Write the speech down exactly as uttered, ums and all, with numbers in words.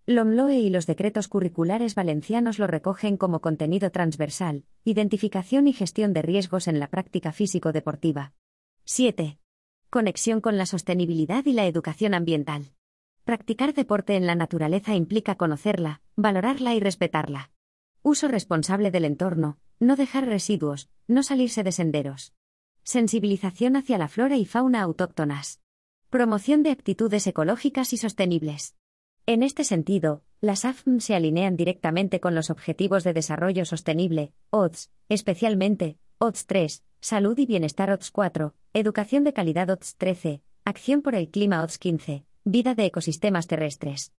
LOMLOE y los decretos curriculares valencianos lo recogen como contenido transversal, identificación y gestión de riesgos en la práctica físico-deportiva. siete. Conexión con la sostenibilidad y la educación ambiental. Practicar deporte en la naturaleza implica conocerla, valorarla y respetarla. Uso responsable del entorno, no dejar residuos, no salirse de senderos. Sensibilización hacia la flora y fauna autóctonas. Promoción de actitudes ecológicas y sostenibles. En este sentido, las A F M se alinean directamente con los Objetivos de Desarrollo Sostenible, O D S, especialmente, O D S tres, Salud y Bienestar O D S cuatro, Educación de Calidad O D S trece, Acción por el Clima O D S quince, Vida de ecosistemas terrestres.